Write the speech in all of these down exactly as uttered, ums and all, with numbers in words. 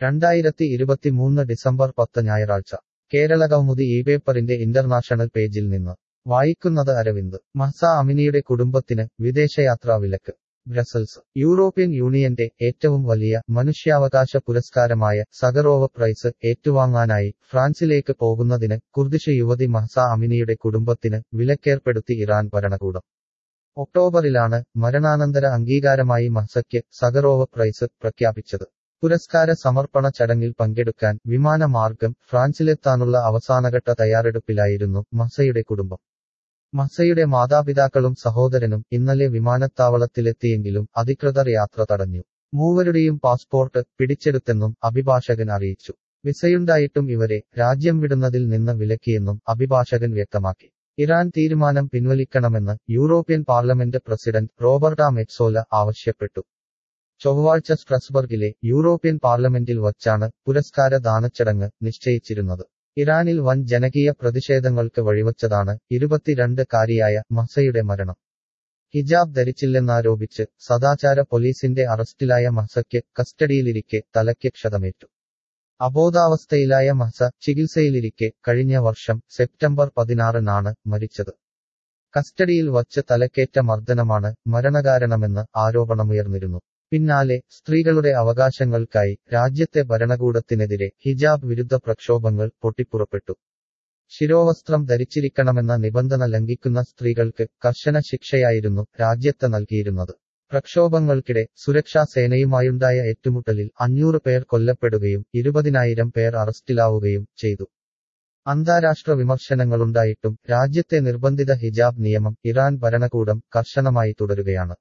രണ്ടായിരത്തി ഇരുപത്തിമൂന്ന് ഡിസംബർ പത്ത് ഞായറാഴ്ച കേരളകൗമുദി ഈ പേപ്പറിന്റെ ഇന്റർനാഷണൽ പേജിൽ നിന്ന് വായിക്കുന്നത് അരവിന്ദ്. മഹ്സ അമിനിയുടെ കുടുംബത്തിന് വിദേശയാത്രാ വിലക്ക്. ബ്രസൽസ്. യൂറോപ്യൻ യൂണിയന്റെ ഏറ്റവും വലിയ മനുഷ്യാവകാശ പുരസ്കാരമായ സഖറോവ് പ്രൈസ് ഏറ്റുവാങ്ങാനായി ഫ്രാൻസിലേക്ക് പോകുന്നതിന് കുർദിഷ് യുവതി മഹ്സ അമിനിയുടെ കുടുംബത്തിന് വിലക്കേർപ്പെടുത്തി ഇറാൻ ഭരണകൂടം. ഒക്ടോബറിലാണ് മരണാനന്തര അംഗീകാരമായി മഹ്സയ്ക്ക് സഖറോവ് പ്രൈസ് പ്രഖ്യാപിച്ചത്. പുരസ്കാര സമർപ്പണ ചടങ്ങിൽ പങ്കെടുക്കാൻ വിമാനമാർഗം ഫ്രാൻസിലെത്താനുള്ള അവസാനഘട്ട തയ്യാറെടുപ്പിലായിരുന്നു മഹ്സയുടെ കുടുംബം. മഹ്സയുടെ മാതാപിതാക്കളും സഹോദരനും ഇന്നലെ വിമാനത്താവളത്തിലെത്തിയെങ്കിലും അധികൃതർ യാത്ര തടഞ്ഞു. മൂവരുടെയും പാസ്പോർട്ട് പിടിച്ചെടുത്തെന്നും അഭിഭാഷകൻ അറിയിച്ചു. വിസയുണ്ടായിട്ടും ഇവരെ രാജ്യം വിടുന്നതിൽ നിന്ന് വിലക്കിയെന്നും അഭിഭാഷകൻ വ്യക്തമാക്കി. ഇറാൻ തീരുമാനം പിൻവലിക്കണമെന്ന് European parliament president Roberta Metsola ആവശ്യപ്പെട്ടു. ചൊവ്വാഴ്ച സ്ട്രസ്ബർഗിലെ യൂറോപ്യൻ പാർലമെന്റിൽ വച്ചാണ് പുരസ്കാര ദാനച്ചടങ്ങ് നിശ്ചയിച്ചിരുന്നത്. ഇറാനിൽ വൻ ജനകീയ പ്രതിഷേധങ്ങൾക്ക് വഴിവച്ചതാണ് ഇരുപത്തിരണ്ട് കാരിയായ മഹ്സയുടെ മരണം. ഹിജാബ് ധരിച്ചില്ലെന്നാരോപിച്ച് സദാചാര പോലീസിന്റെ അറസ്റ്റിലായ മഹ്സയ്ക്ക് കസ്റ്റഡിയിലിരിക്കെ തലയ്ക്ക് ക്ഷതമേറ്റു. അബോധാവസ്ഥയിലായ മഹ്സ ചികിത്സയിലിരിക്കെ കഴിഞ്ഞ വർഷം സെപ്റ്റംബർ പതിനാറിനാണ് മരിച്ചത്. കസ്റ്റഡിയിൽ വച്ച് തലക്കേറ്റ മർദ്ദനമാണ് മരണകാരണമെന്ന് ആരോപണമുയർന്നിരുന്നു. പിന്നാലെ സ്ത്രീകളുടെ അവകാശങ്ങൾക്കായി രാജ്യത്തെ ഭരണകൂടത്തിനെതിരെ ഹിജാബ് വിരുദ്ധ പ്രക്ഷോഭങ്ങൾ പൊട്ടിപ്പുറപ്പെട്ടു. ശിരോവസ്ത്രം ധരിച്ചിരിക്കണമെന്ന നിബന്ധന ലംഘിക്കുന്ന സ്ത്രീകൾക്ക് കർശന ശിക്ഷയായിരുന്നു രാജ്യത്ത് നൽകിയിരുന്നത്. പ്രക്ഷോഭങ്ങൾക്കിടെ സുരക്ഷാ സേനയുമായുണ്ടായ ഏറ്റുമുട്ടലിൽ അഞ്ഞൂറ് പേർ കൊല്ലപ്പെടുകയും ഇരുപതിനായിരം പേർ അറസ്റ്റിലാവുകയും ചെയ്തു. അന്താരാഷ്ട്ര വിമർശനങ്ങളുണ്ടായിട്ടും രാജ്യത്തെ നിർബന്ധിത ഹിജാബ് നിയമം ഇറാൻ ഭരണകൂടം കർശനമായി തുടരുകയാണ്.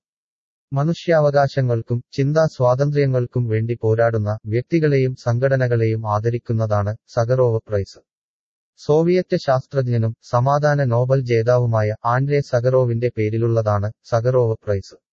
മനുഷ്യാവകാശങ്ങൾക്കും ചിന്താ സ്വാതന്ത്ര്യങ്ങൾക്കും വേണ്ടി പോരാടുന്ന വ്യക്തികളെയും സംഘടനകളെയും ആദരിക്കുന്നതാണ് സഖറോവ് പ്രൈസ്. സോവിയറ്റ് ശാസ്ത്രജ്ഞനും സമാധാന നോബൽ ജേതാവുമായ ആൻഡ്രേ സഖറോവിന്റെ പേരിലുള്ളതാണ് സഖറോവ് പ്രൈസ്.